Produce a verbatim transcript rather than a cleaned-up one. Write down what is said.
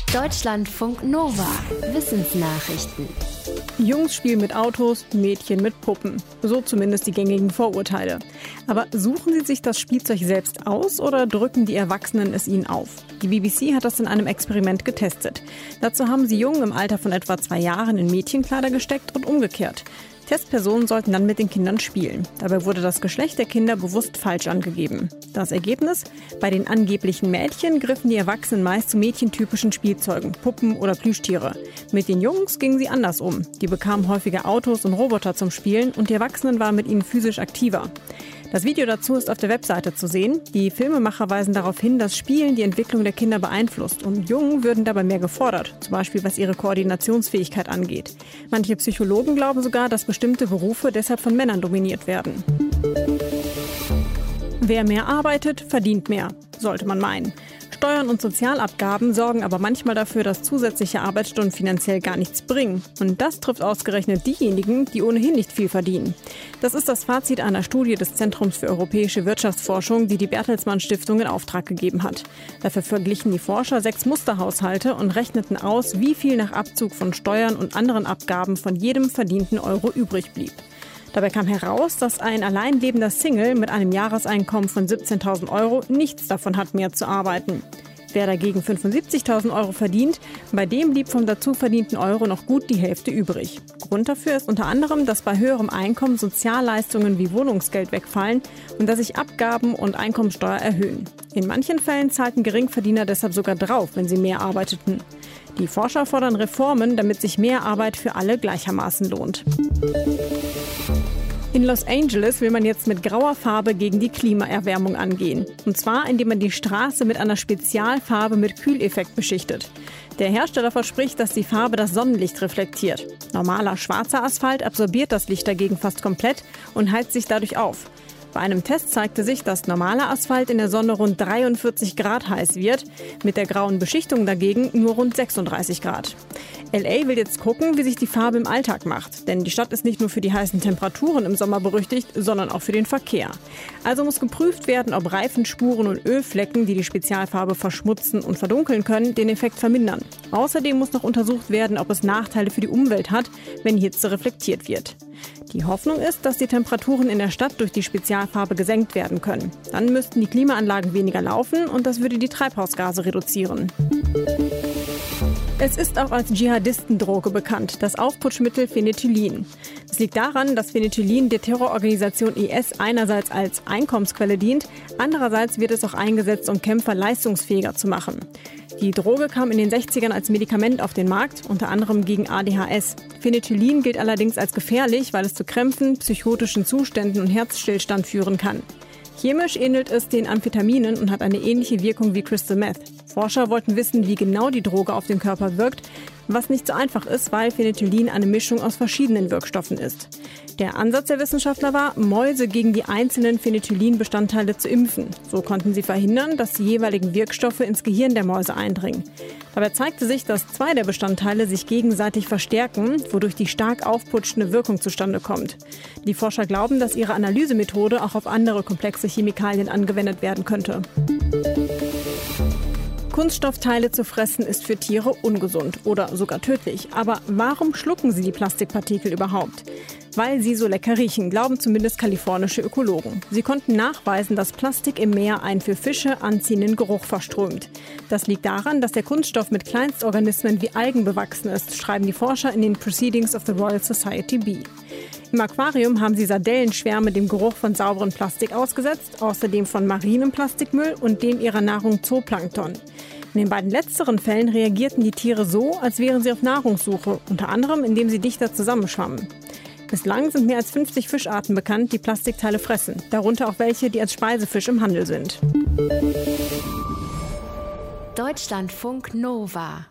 Deutschlandfunk Nova. Wissensnachrichten. Jungs spielen mit Autos, Mädchen mit Puppen. So zumindest die gängigen Vorurteile. Aber suchen sie sich das Spielzeug selbst aus oder drücken die Erwachsenen es ihnen auf? Die B B C hat das in einem Experiment getestet. Dazu haben sie Jungen im Alter von etwa zwei Jahren in Mädchenkleider gesteckt und umgekehrt. Testpersonen sollten dann mit den Kindern spielen. Dabei wurde das Geschlecht der Kinder bewusst falsch angegeben. Das Ergebnis? Bei den angeblichen Mädchen griffen die Erwachsenen meist zu mädchentypischen Spielzeugen, Puppen oder Plüschtiere. Mit den Jungs gingen sie anders um. Die bekamen häufiger Autos und Roboter zum Spielen und die Erwachsenen waren mit ihnen physisch aktiver. Das Video dazu ist auf der Webseite zu sehen. Die Filmemacher weisen darauf hin, dass Spielen die Entwicklung der Kinder beeinflusst und Jungen würden dabei mehr gefordert, zum Beispiel was ihre Koordinationsfähigkeit angeht. Manche Psychologen glauben sogar, dass bestimmte Berufe deshalb von Männern dominiert werden. Wer mehr arbeitet, verdient mehr, sollte man meinen. Steuern und Sozialabgaben sorgen aber manchmal dafür, dass zusätzliche Arbeitsstunden finanziell gar nichts bringen. Und das trifft ausgerechnet diejenigen, die ohnehin nicht viel verdienen. Das ist das Fazit einer Studie des Zentrums für europäische Wirtschaftsforschung, die die Bertelsmann Stiftung in Auftrag gegeben hat. Dafür verglichen die Forscher sechs Musterhaushalte und rechneten aus, wie viel nach Abzug von Steuern und anderen Abgaben von jedem verdienten Euro übrig blieb. Dabei kam heraus, dass ein allein lebender Single mit einem Jahreseinkommen von siebzehntausend Euro nichts davon hat, mehr zu arbeiten. Wer dagegen fünfundsiebzigtausend Euro verdient, bei dem blieb vom dazu verdienten Euro noch gut die Hälfte übrig. Grund dafür ist unter anderem, dass bei höherem Einkommen Sozialleistungen wie Wohnungsgeld wegfallen und dass sich Abgaben und Einkommensteuer erhöhen. In manchen Fällen zahlten Geringverdiener deshalb sogar drauf, wenn sie mehr arbeiteten. Die Forscher fordern Reformen, damit sich mehr Arbeit für alle gleichermaßen lohnt. In Los Angeles will man jetzt mit grauer Farbe gegen die Klimaerwärmung angehen. Und zwar, indem man die Straße mit einer Spezialfarbe mit Kühleffekt beschichtet. Der Hersteller verspricht, dass die Farbe das Sonnenlicht reflektiert. Normaler schwarzer Asphalt absorbiert das Licht dagegen fast komplett und heizt sich dadurch auf. Bei einem Test zeigte sich, dass normaler Asphalt in der Sonne rund dreiundvierzig Grad heiß wird, mit der grauen Beschichtung dagegen nur rund sechsunddreißig Grad. L A will jetzt gucken, wie sich die Farbe im Alltag macht, denn die Stadt ist nicht nur für die heißen Temperaturen im Sommer berüchtigt, sondern auch für den Verkehr. Also muss geprüft werden, ob Reifenspuren und Ölflecken, die die Spezialfarbe verschmutzen und verdunkeln können, den Effekt vermindern. Außerdem muss noch untersucht werden, ob es Nachteile für die Umwelt hat, wenn Hitze reflektiert wird. Die Hoffnung ist, dass die Temperaturen in der Stadt durch die Spezialfarbe gesenkt werden können. Dann müssten die Klimaanlagen weniger laufen und das würde die Treibhausgase reduzieren. Es ist auch als Dschihadistendroge bekannt, das Aufputschmittel Phenethylen. Es liegt daran, dass Phenethylen der Terrororganisation I S einerseits als Einkommensquelle dient, andererseits wird es auch eingesetzt, um Kämpfer leistungsfähiger zu machen. Die Droge kam in den sechzigern als Medikament auf den Markt, unter anderem gegen A D H S. Phenethylen gilt allerdings als gefährlich, weil es zu Krämpfen, psychotischen Zuständen und Herzstillstand führen kann. Chemisch ähnelt es den Amphetaminen und hat eine ähnliche Wirkung wie Crystal Meth. Forscher wollten wissen, wie genau die Droge auf den Körper wirkt, was nicht so einfach ist, weil Phenethylen eine Mischung aus verschiedenen Wirkstoffen ist. Der Ansatz der Wissenschaftler war, Mäuse gegen die einzelnen Phenethylen-Bestandteile zu impfen. So konnten sie verhindern, dass die jeweiligen Wirkstoffe ins Gehirn der Mäuse eindringen. Dabei zeigte sich, dass zwei der Bestandteile sich gegenseitig verstärken, wodurch die stark aufputschende Wirkung zustande kommt. Die Forscher glauben, dass ihre Analysemethode auch auf andere komplexe Chemikalien angewendet werden könnte. Kunststoffteile zu fressen ist für Tiere ungesund oder sogar tödlich. Aber warum schlucken sie die Plastikpartikel überhaupt? Weil sie so lecker riechen, glauben zumindest kalifornische Ökologen. Sie konnten nachweisen, dass Plastik im Meer einen für Fische anziehenden Geruch verströmt. Das liegt daran, dass der Kunststoff mit Kleinstorganismen wie Algen bewachsen ist, schreiben die Forscher in den Proceedings of the Royal Society B. Im Aquarium haben sie Sardellenschwärme dem Geruch von sauberem Plastik ausgesetzt, außerdem von marinem Plastikmüll und dem ihrer Nahrung Zooplankton. In den beiden letzteren Fällen reagierten die Tiere so, als wären sie auf Nahrungssuche, unter anderem indem sie dichter zusammenschwammen. Bislang sind mehr als fünfzig Fischarten bekannt, die Plastikteile fressen, darunter auch welche, die als Speisefisch im Handel sind. Deutschlandfunk Nova.